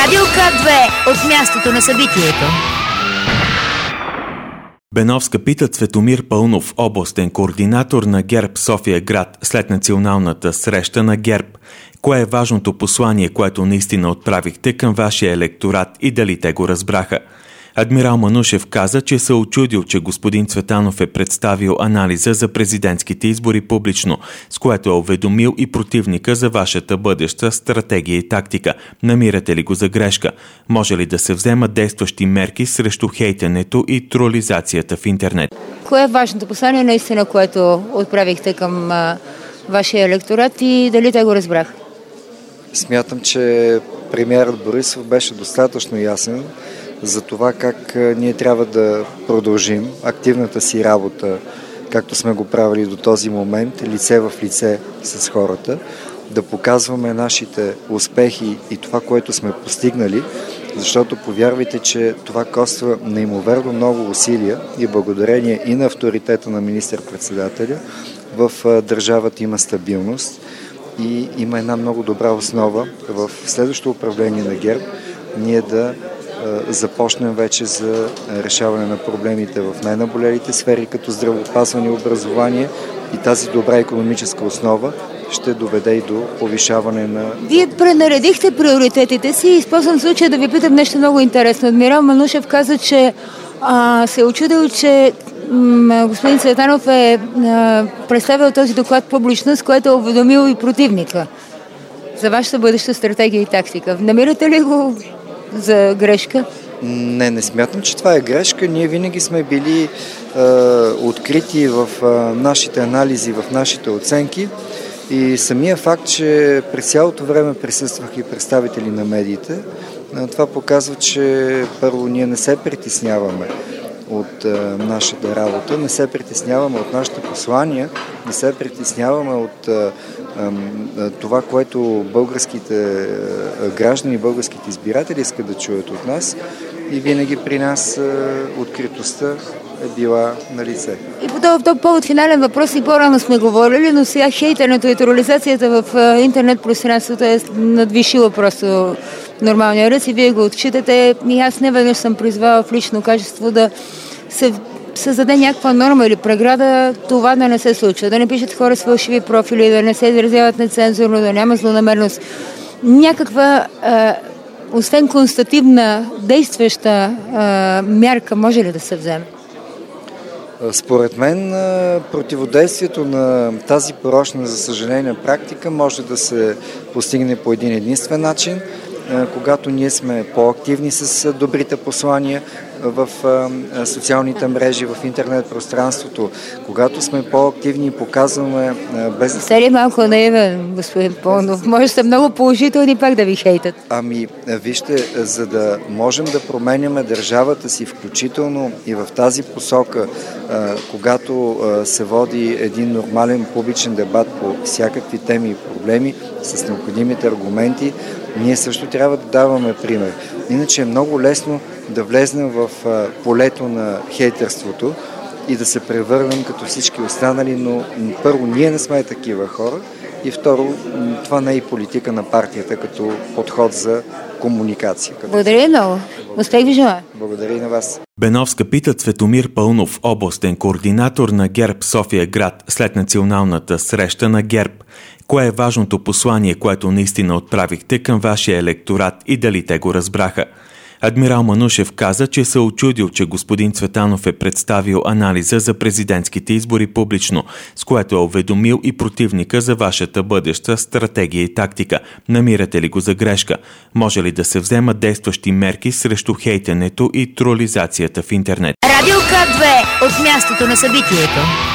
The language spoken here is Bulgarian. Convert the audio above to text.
Радио К2 от мястото на събитието. Беновска пита Цветомир Паунов, областен координатор на ГЕРБ София град, след националната среща на ГЕРБ. Кое е важното послание, което наистина отправихте към вашия електорат и дали те го разбраха? Адмирал Манушев каза, че се очудил, че господин Цветанов е представил анализа за президентските избори публично, с което е уведомил и противника за вашата бъдеща стратегия и тактика. Намирате ли го за грешка? Може ли да се вземат действащи мерки срещу хейтенето и тролизацията в интернет? Кое е важното послание наистина, което отправихте към вашия електорат и дали те го разбраха? Смятам, че премиерът Борисов беше достатъчно ясен за това как ние трябва да продължим активната си работа, както сме го правили до този момент, лице в лице с хората, да показваме нашите успехи и това, което сме постигнали, защото повярвайте, че това коства неимоверно много усилия и благодарение и на авторитета на министър-председателя в държавата има стабилност и има една много добра основа в следващото управление на ГЕРБ ние да започнем вече за решаване на проблемите в най-наболелите сфери, като здравеопазване и образование, и тази добра икономическа основа ще доведе и до повишаване на... Вие пренаредихте приоритетите си и използвам случая да ви питам нещо много интересно. Адмирал Манушев каза, че се е очудил, че господин Цветанов е представил този доклад публично, с което е уведомил и противника за вашата бъдеща стратегия и тактика. Намирате ли го за грешка? Не смятам, че това е грешка. Ние винаги сме били открити в нашите анализи, в нашите оценки и самия факт, че през цялото време присъстваха и представители на медиите, това показва, че първо ние не се притесняваме от нашата работа, не се притесняваме от нашите послания, не се притесняваме от това, което българските граждани, българските избиратели искат да чуят от нас, и винаги при нас откритостта е била на лице. И по този повод финален въпрос и по-рано сме говорили, но сега хейтенето и тролизацията в интернет пространството е надвишило просто нормалния ръст и вие го отчитате. И аз неведнъж съм призвала в лично качество да се създаде някаква норма или преграда това да не се случва, да не пишат хора с фалшиви профили, да не се изразяват нецензурно, да няма злонамерност. Някаква, освен констативна, действаща мярка може ли да се вземе? Според мен противодействието на тази порочна, за съжаление, практика може да се постигне по един единствен начин, когато ние сме по-активни с добрите послания в социалните мрежи, в интернет пространството, когато сме по-активни и показваме без... Сте ли малко наивен, господин Паунов? Може сте много положителни пак да ви хейтат. Вижте, за да можем да променяме държавата си, включително и в тази посока, когато се води един нормален публичен дебат по всякакви теми и проблеми с необходимите аргументи, ние също трябва да даваме пример. Иначе е много лесно да влезнем в полето на хейтерството и да се превърнем като всички останали, но първо ние не сме такива хора и второ това не е и политика на партията като подход за комуникация. Благодаря много. Успех ви желая. Благодаря и на вас. Беновска пита Цветомир Паунов, областен координатор на ГЕРБ София град, след националната среща на ГЕРБ. Кое е важното послание, което наистина отправихте към вашия електорат и дали те го разбраха? Адмирал Манушев каза, че се очудил, че господин Цветанов е представил анализа за президентските избори публично, с което е уведомил и противника за вашата бъдеща стратегия и тактика. Намирате ли го за грешка? Може ли да се вземат действащи мерки срещу хейтенето и тролизацията в интернет? Радио К2 от мястото на събитието.